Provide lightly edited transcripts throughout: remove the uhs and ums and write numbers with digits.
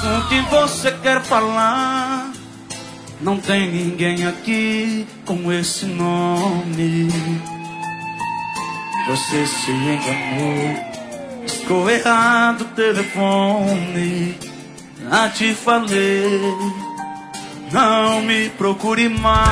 O que você quer falar? Não tem ninguém aqui com esse nome. Você se enganou, ficou errado o telefone. Já te falei, não me procure mais.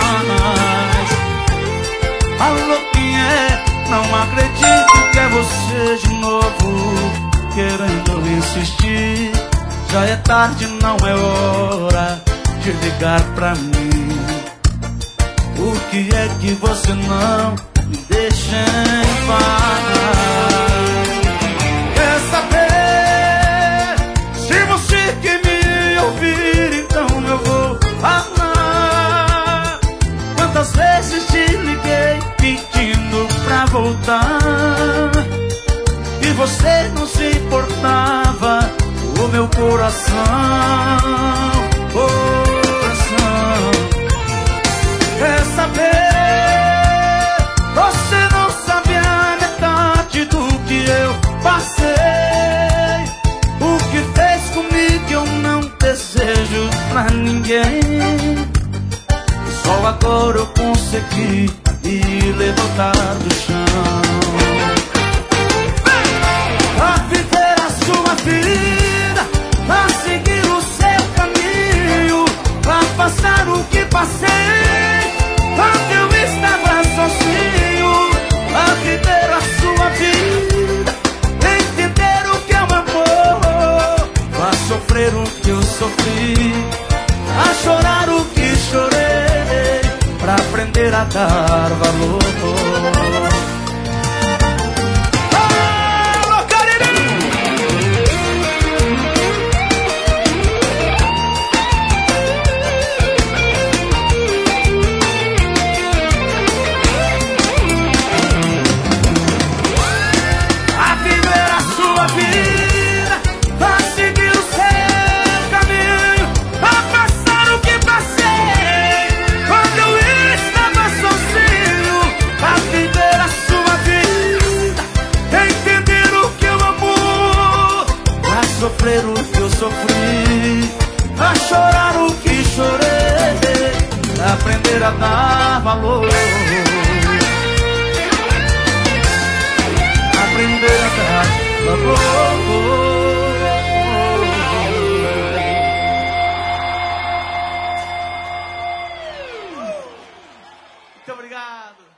Alô, quem é? Não acredito que é você de novo, querendo insistir. Já é tarde, não é hora de ligar pra mim. Por que é que você não me deixa em paz? Quer saber? Se você quer me ouvir, então eu vou falar. Quantas vezes te liguei pedindo pra voltar e você não se importava. O meu coração, quer saber? Você não sabe a metade do que eu passei. O que fez comigo eu não desejo pra ninguém. Só agora eu consegui me levantar do chão. Pra viver a sua vida, pra seguir o seu caminho, pra passar o que passei quando eu estava sozinho. Pra viver a sua vida, entender o que é o amor, pra sofrer o que eu sofri, a chorar o que chorei, pra aprender a dar valor. Sofrer o que eu sofri, a chorar o que chorei, a aprender a dar valor, aprender a dar valor. Muito obrigado.